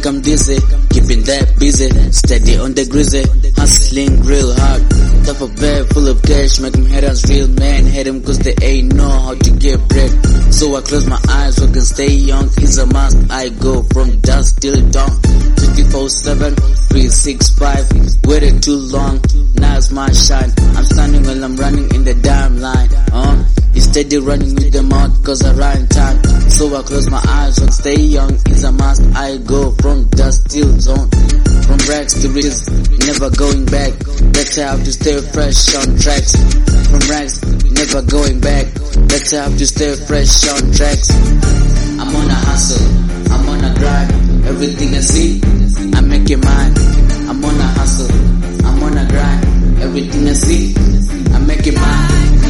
I'm dizzy, keeping that busy, steady on the grizzly, hustling real hard. Top of bag full of cash, make 'em haters real man, hate 'em cause they ain't know how to get bread. So I close my eyes so I can stay young, it's a must. I go from dusk till dawn, 24/7, 365, waited too long, now it's my shine. I'm standing while I'm running in the damn line, you steady running with the mouth cause I rhyme time. So I close my eyes and stay young, it's a must. I go from dust till dawn, from rags to riches, never going back. Better have to stay fresh on tracks. From rags, never going back. Better have to stay fresh on tracks. I'm on a hustle, I'm on a grind. Everything I see, I make it mine. I'm on a hustle, I'm on a grind. Everything I see, I make it mine.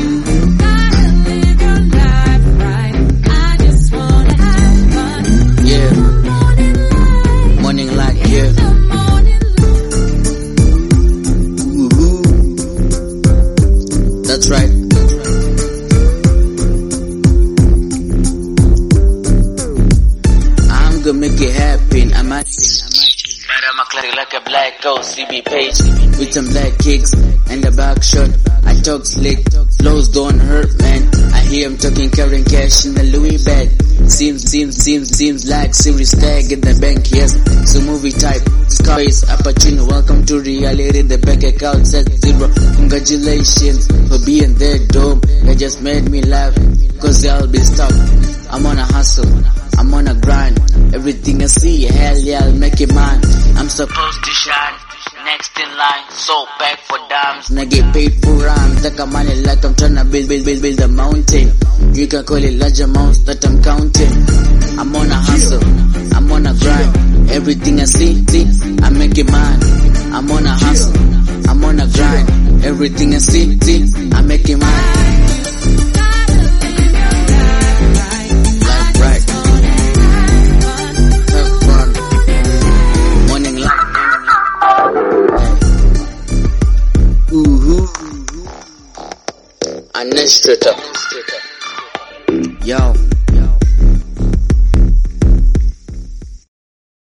That's right. I'm gonna make it happen. I'm a classic like a black ghost, CB page with some black kicks and a back shot. I talk slick, flows don't hurt, man. I hear him talking, carrying cash in the Louis bag. Seems like serious tag in the bank, yes. So movie type, Scarface, Apachino, welcome to reality. The bank account says zero. Congratulations for being there, dope. They just made me laugh, cause they'll be stuck. I'm on a hustle, I'm on a grind. Everything I see, hell yeah, I'll make it mine. I'm supposed to shine, next in line, so back for dimes. And I get paid for rhymes, like I'm money, like I'm tryna build a mountain. You can call it large amounts that I'm counting. I'm on a hustle, I'm on a grind. Everything I see, I make it mine. I'm on a hustle, I'm on a grind. Everything I see, I make it mine. Administrator. Yo.